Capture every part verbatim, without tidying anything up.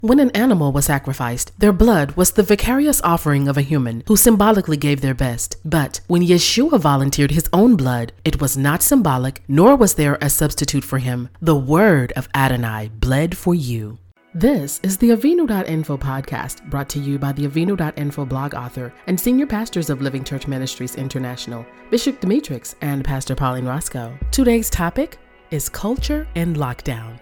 When an animal was sacrificed, their blood was the vicarious offering of a human who symbolically gave their best. But when Yeshua volunteered his own blood, it was not symbolic, nor was there a substitute for him. The word of Adonai bled for you. This is the Avinu dot info podcast, brought to you by the Avinu dot info blog author and senior pastors of Living Church Ministries International, Bishop Demetrix and Pastor Pauline Roscoe. Today's topic is culture and lockdown.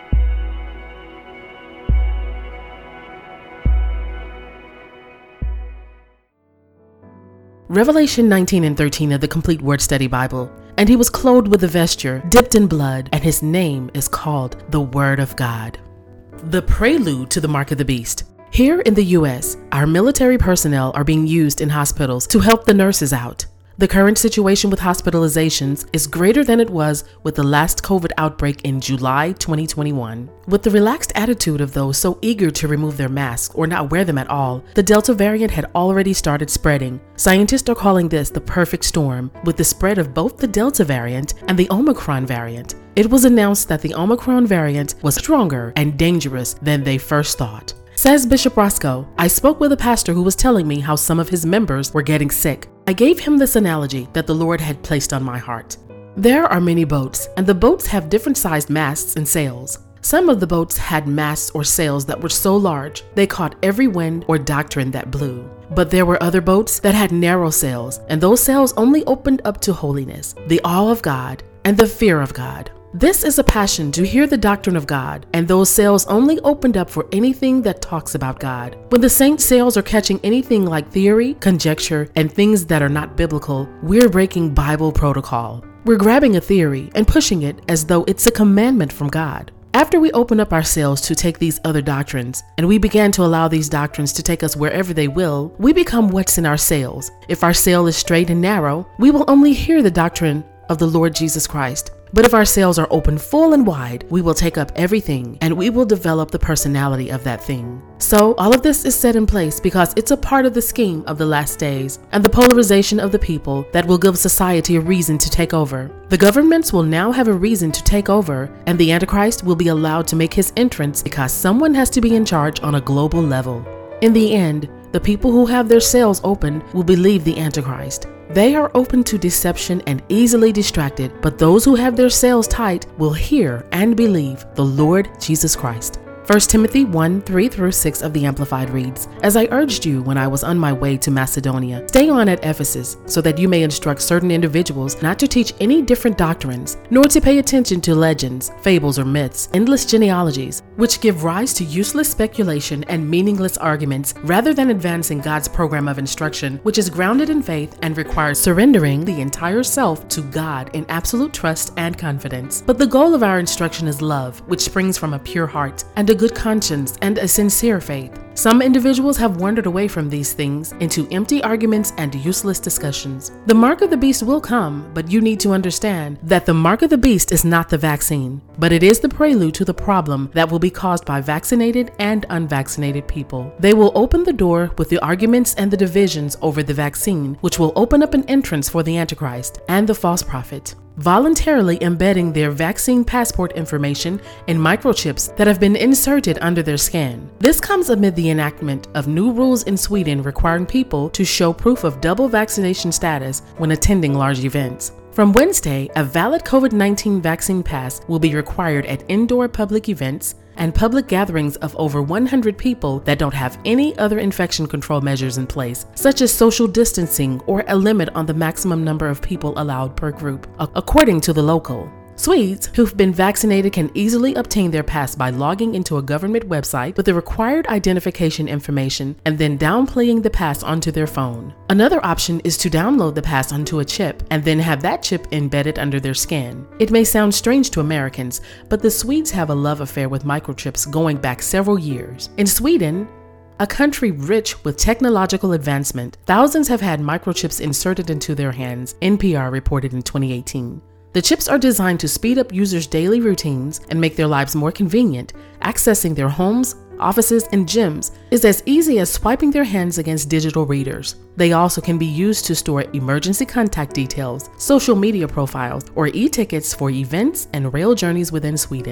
Revelation nineteen and thirteen of the Complete Word Study Bible. And he was clothed with a vesture dipped in blood, and his name is called the Word of God. The prelude to the Mark of the Beast. Here in the U S, our military personnel are being used in hospitals to help the nurses out. The current situation with hospitalizations is greater than it was with the last COVID outbreak in July twenty twenty-one. With the relaxed attitude of those so eager to remove their masks or not wear them at all, the Delta variant had already started spreading. Scientists are calling this the perfect storm, with the spread of both the Delta variant and the Omicron variant. It was announced that the Omicron variant was stronger and dangerous than they first thought. Says Bishop Roscoe, I spoke with a pastor who was telling me how some of his members were getting sick. I gave him this analogy that the Lord had placed on my heart. There are many boats, and the boats have different sized masts and sails. Some of the boats had masts or sails that were so large they caught every wind or doctrine that blew. But there were other boats that had narrow sails, and those sails only opened up to holiness, the awe of God, and the fear of God. This is a passion to hear the doctrine of God, and those sails only opened up for anything that talks about God. When the saint sails are catching anything like theory, conjecture, and things that are not biblical, we're breaking Bible protocol. We're grabbing a theory and pushing it as though it's a commandment from God. After we open up our sails to take these other doctrines, and we began to allow these doctrines to take us wherever they will, we become what's in our sails. If our sail is straight and narrow, we will only hear the doctrine of the Lord Jesus Christ. But if our sails are open full and wide, we will take up everything, and we will develop the personality of that thing. So all of this is set in place because it's a part of the scheme of the last days and the polarization of the people that will give society a reason to take over. The governments will now have a reason to take over, and the Antichrist will be allowed to make his entrance because someone has to be in charge on a global level. In the end, the people who have their sails open will believe the Antichrist. They are open to deception and easily distracted, but those who have their sails tight will hear and believe the Lord Jesus Christ. First Timothy one, three through six of the Amplified reads, As I urged you when I was on my way to Macedonia, stay on at Ephesus, so that you may instruct certain individuals not to teach any different doctrines, nor to pay attention to legends, fables, or myths, endless genealogies, which give rise to useless speculation and meaningless arguments, rather than advancing God's program of instruction, which is grounded in faith and requires surrendering the entire self to God in absolute trust and confidence. But the goal of our instruction is love, which springs from a pure heart, and a good conscience, and a sincere faith. Some individuals have wandered away from these things into empty arguments and useless discussions. The mark of the beast will come, but you need to understand that the mark of the beast is not the vaccine, but it is the prelude to the problem that will be caused by vaccinated and unvaccinated people. They will open the door with the arguments and the divisions over the vaccine, which will open up an entrance for the Antichrist and the false prophet, voluntarily embedding their vaccine passport information in microchips that have been inserted under their skin. This comes amid the enactment of new rules in Sweden requiring people to show proof of double vaccination status when attending large events. From Wednesday, a valid COVID nineteen vaccine pass will be required at indoor public events and public gatherings of over one hundred people that don't have any other infection control measures in place, such as social distancing or a limit on the maximum number of people allowed per group, according to the local. Swedes who've been vaccinated can easily obtain their pass by logging into a government website with the required identification information and then downplaying the pass onto their phone. Another option is to download the pass onto a chip and then have that chip embedded under their skin. It may sound strange to Americans, but the Swedes have a love affair with microchips going back several years. In Sweden, a country rich with technological advancement, thousands have had microchips inserted into their hands, N P R reported in twenty eighteen. The chips are designed to speed up users' daily routines and make their lives more convenient. Accessing their homes, offices, and gyms is as easy as swiping their hands against digital readers. They also can be used to store emergency contact details, social media profiles, or e-tickets for events and rail journeys within Sweden.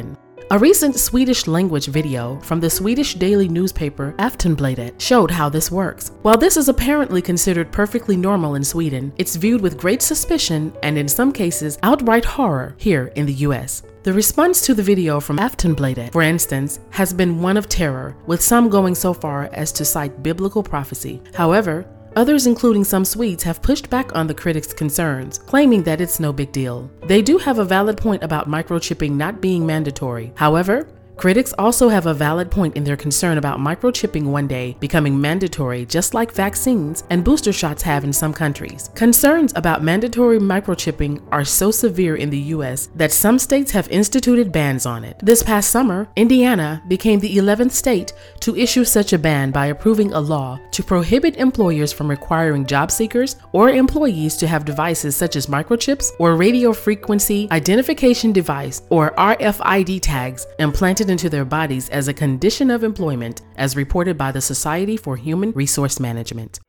A recent Swedish language video from the Swedish daily newspaper Aftonbladet showed how this works. While this is apparently considered perfectly normal in Sweden, it's viewed with great suspicion and in some cases outright horror here in the U S. The response to the video from Aftonbladet, for instance, has been one of terror, with some going so far as to cite biblical prophecy. However, others, including some Swedes, have pushed back on the critics' concerns, claiming that it's no big deal. They do have a valid point about microchipping not being mandatory. However, critics also have a valid point in their concern about microchipping one day becoming mandatory, just like vaccines and booster shots have in some countries. Concerns about mandatory microchipping are so severe in the U S that some states have instituted bans on it. This past summer, Indiana became the eleventh state to issue such a ban by approving a law to prohibit employers from requiring job seekers or employees to have devices such as microchips or radio frequency identification device or R F I D tags implanted into their bodies as a condition of employment, as reported by the Society for Human Resource Management.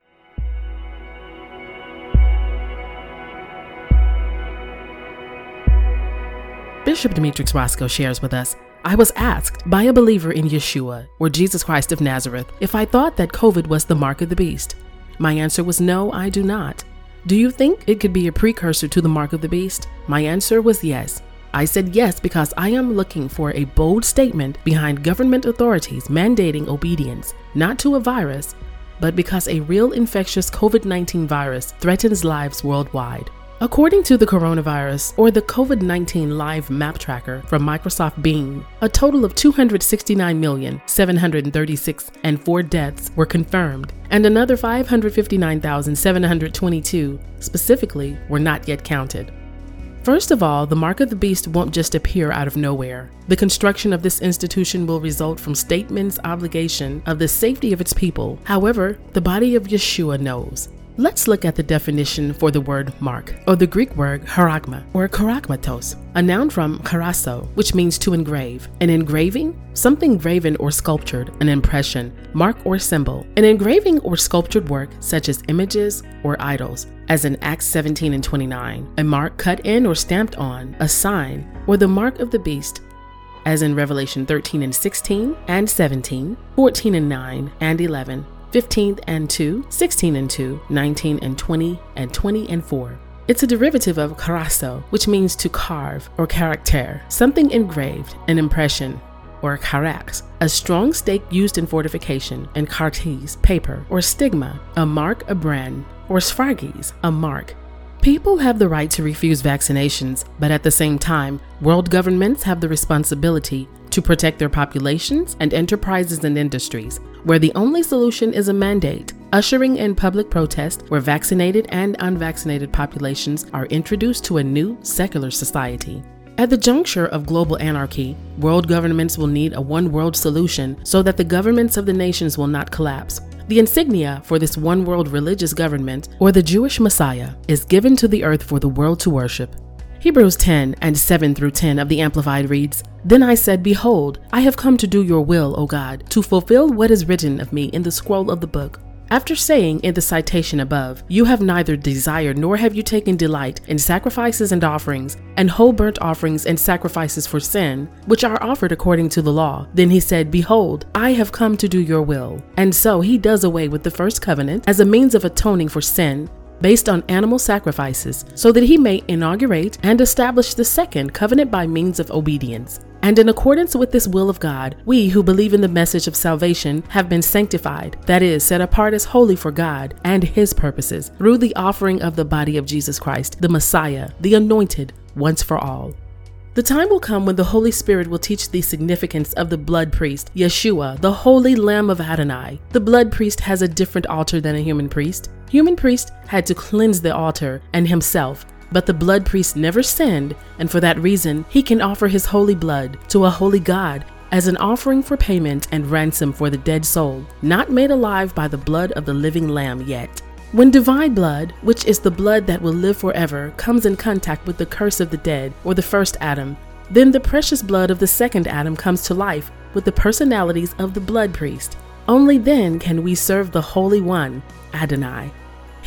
Bishop Demetrius Roscoe shares with us, I was asked by a believer in Yeshua, or Jesus Christ of Nazareth, if I thought that COVID was the mark of the beast. My answer was no, I do not. Do you think it could be a precursor to the mark of the beast? My answer was yes. I said yes because I am looking for a bold statement behind government authorities mandating obedience, not to a virus, but because a real infectious COVID nineteen virus threatens lives worldwide. According to the coronavirus, or the COVID nineteen live map tracker from Microsoft Bing, a total of two hundred sixty-nine million, seven hundred thirty-six thousand and four deaths were confirmed, and another five hundred fifty-nine thousand seven hundred twenty-two specifically were not yet counted. First of all, the mark of the beast won't just appear out of nowhere. The construction of this institution will result from statements' obligation of the safety of its people. However, the body of Yeshua knows. Let's look at the definition for the word mark, or the Greek word charagma, or charagmatos, a noun from charasso, which means to engrave. An engraving, something graven or sculptured, an impression, mark or symbol. An engraving or sculptured work, such as images or idols, as in Acts seventeen and twenty-nine, a mark cut in or stamped on, a sign, or the mark of the beast, as in Revelation thirteen and sixteen and seventeen, fourteen and nine and eleven, fifteen and two, sixteen and two, nineteen and twenty, and twenty and four. It's a derivative of charasso, which means to carve or character, something engraved, an impression, or charax, a strong stake used in fortification, and kartes, paper, or stigma, a mark, a brand, or sphrages, a mark. People have the right to refuse vaccinations, but at the same time, world governments have the responsibility to protect their populations and enterprises and industries, where the only solution is a mandate, ushering in public protest where vaccinated and unvaccinated populations are introduced to a new secular society. At the juncture of global anarchy, world governments will need a one-world solution so that the governments of the nations will not collapse. The insignia for this one-world religious government, or the Jewish Messiah, is given to the earth for the world to worship. Hebrews ten and seven through ten of the Amplified reads, Then I said, Behold, I have come to do your will, O God, to fulfill what is written of me in the scroll of the book. After saying in the citation above, You have neither desired nor have you taken delight in sacrifices and offerings, and whole burnt offerings and sacrifices for sin, which are offered according to the law. Then he said, Behold, I have come to do your will. And so he does away with the first covenant as a means of atoning for sin, based on animal sacrifices, so that he may inaugurate and establish the second covenant by means of obedience. And in accordance with this will of God, we who believe in the message of salvation have been sanctified, that is, set apart as holy for God and his purposes, through the offering of the body of Jesus Christ, the Messiah, the anointed, once for all. The time will come when the Holy Spirit will teach the significance of the blood priest, Yeshua, the Holy Lamb of Adonai. The blood priest has a different altar than a human priest. Human priest had to cleanse the altar and himself, but the blood priest never sinned, and for that reason, he can offer his holy blood to a holy God as an offering for payment and ransom for the dead soul, not made alive by the blood of the living Lamb yet. When divine blood, which is the blood that will live forever, comes in contact with the curse of the dead, or the first Adam, then the precious blood of the second Adam comes to life with the personalities of the blood priest. Only then can we serve the Holy One, Adonai.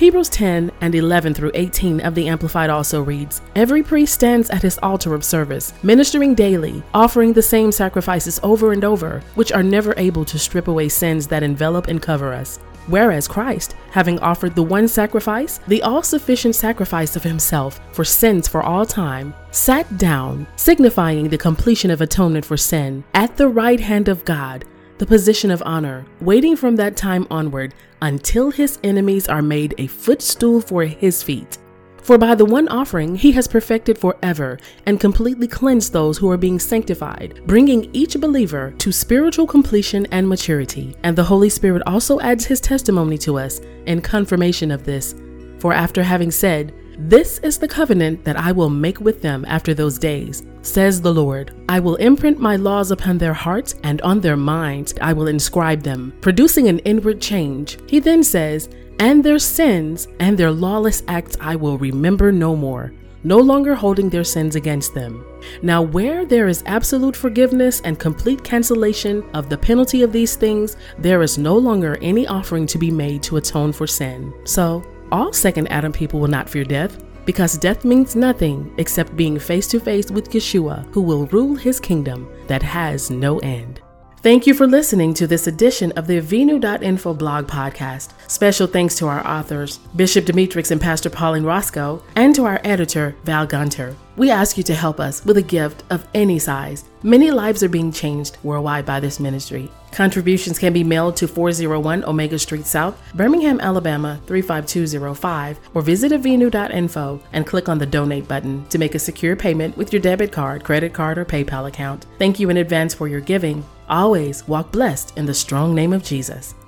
Hebrews ten and eleven through eighteen of the Amplified also reads, "Every priest stands at his altar of service, ministering daily, offering the same sacrifices over and over, which are never able to strip away sins that envelop and cover us. Whereas Christ, having offered the one sacrifice, the all-sufficient sacrifice of himself for sins for all time, sat down, signifying the completion of atonement for sin, at the right hand of God, the position of honor, waiting from that time onward until his enemies are made a footstool for his feet. For by the one offering he has perfected forever and completely cleansed those who are being sanctified, bringing each believer to spiritual completion and maturity. And the Holy Spirit also adds his testimony to us in confirmation of this. For after having said, 'This is the covenant that I will make with them after those days,' says the Lord, 'I will imprint my laws upon their hearts, and on their minds I will inscribe them,' producing an inward change. He then says, 'And their sins and their lawless acts I will remember no more,' no longer holding their sins against them. Now where there is absolute forgiveness and complete cancellation of the penalty of these things, there is no longer any offering to be made to atone for sin. So all second Adam people will not fear death, because death means nothing except being face to face with Yeshua, who will rule his kingdom that has no end." Thank you for listening to this edition of the Avinu dot info blog podcast. Special thanks to our authors, Bishop Demetrix and Pastor Pauline Roscoe, and to our editor, Val Gunter. We ask you to help us with a gift of any size. Many lives are being changed worldwide by this ministry. Contributions can be mailed to four oh one Omega Street South, Birmingham, Alabama three five two zero five, or visit Avinu dot info and click on the donate button to make a secure payment with your debit card, credit card, or PayPal account. Thank you in advance for your giving. Always walk blessed in the strong name of Jesus.